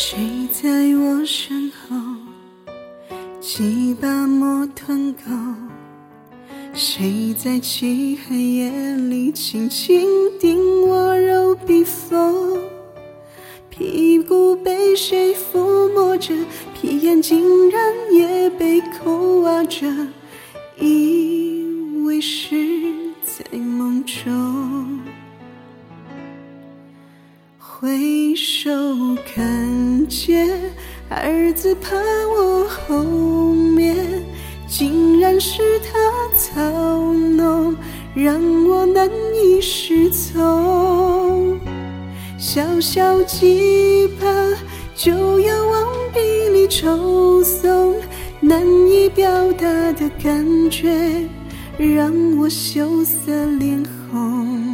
谁在我身后几把墨吞钩？谁在漆黑夜里轻轻顶我揉鼻缝？屁股被谁抚摸着，屁眼竟然也被抠挖着，以为是在梦中。回首看见儿子爬我后面，竟然是他操弄，让我难以适从。小小几把就要往鼻里抽送，难以表达的感觉让我羞涩脸红。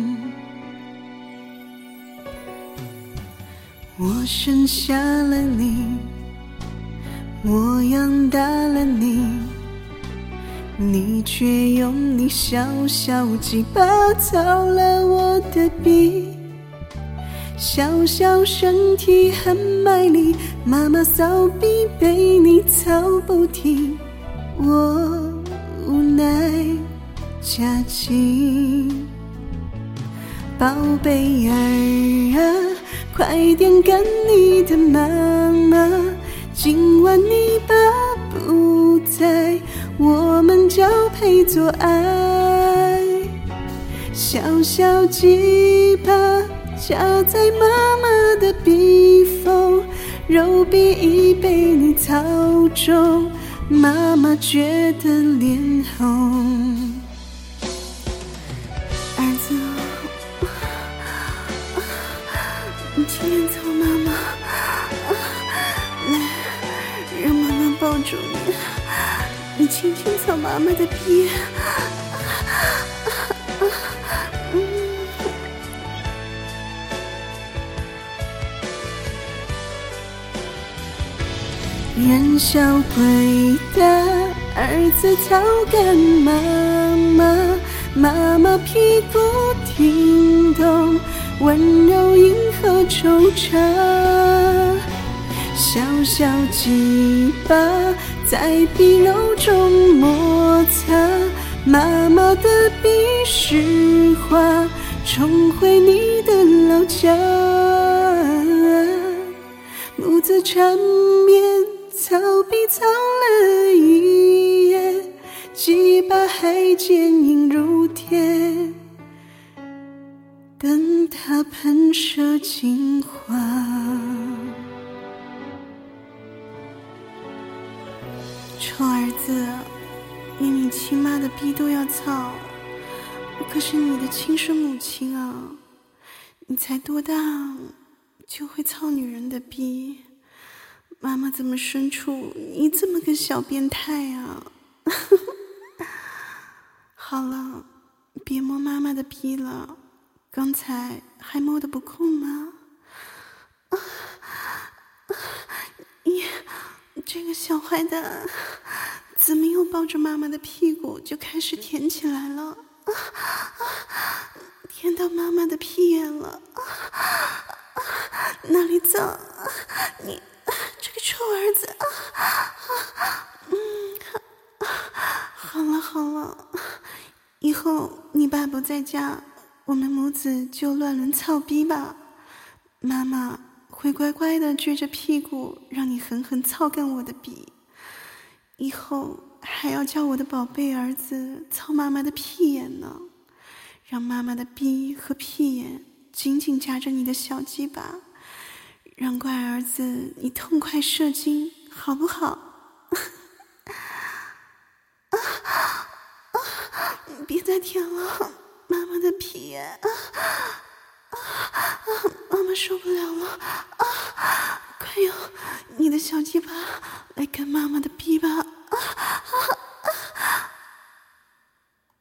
我生下了你，我养大了你，你却用你小小几把操了我的鼻。小小身体很卖力，妈妈扫鼻被你操不停，我无奈夹紧。宝贝儿啊，快点跟你的妈妈，今晚你爸不在，我们交配做爱。小小鸡巴夹在妈妈的鼻缝，肉壁已被你操中，妈妈觉得脸红。儿子，你轻点操妈妈，来，让妈妈抱住你，你轻轻操妈妈的鼻。人小鬼大，儿子操干妈妈，妈妈屁股挺动，温柔迎合惆怅。小小鸡巴在皮肉中摩擦，妈妈的鼻湿滑，冲回你的老家。母子缠绵，操逼操了一夜，鸡巴还坚硬如铁，等它喷射精华。臭儿子，你亲妈的逼都要操，我可是你的亲生母亲啊！你才多大就会操女人的逼？妈妈怎么生出你这么个小变态啊？好了，别摸妈妈的逼了，刚才还摸得不空吗？你这个小坏蛋，怎么又抱着妈妈的屁股就开始舔起来了？舔到妈妈的屁眼了，哪里脏？你这个臭儿子！好了好了，以后你爸不在家，我们母子就乱伦操逼吧。妈妈会乖乖的撅着屁股，让你狠狠操干我的逼。以后还要叫我的宝贝儿子操妈妈的屁眼呢，让妈妈的逼和屁眼紧紧夹着你的小鸡巴，让乖儿子你痛快射精，好不好？别再舔了，妈妈的屁眼，妈妈受不了了，快用你的小鸡巴来干妈妈的逼吧。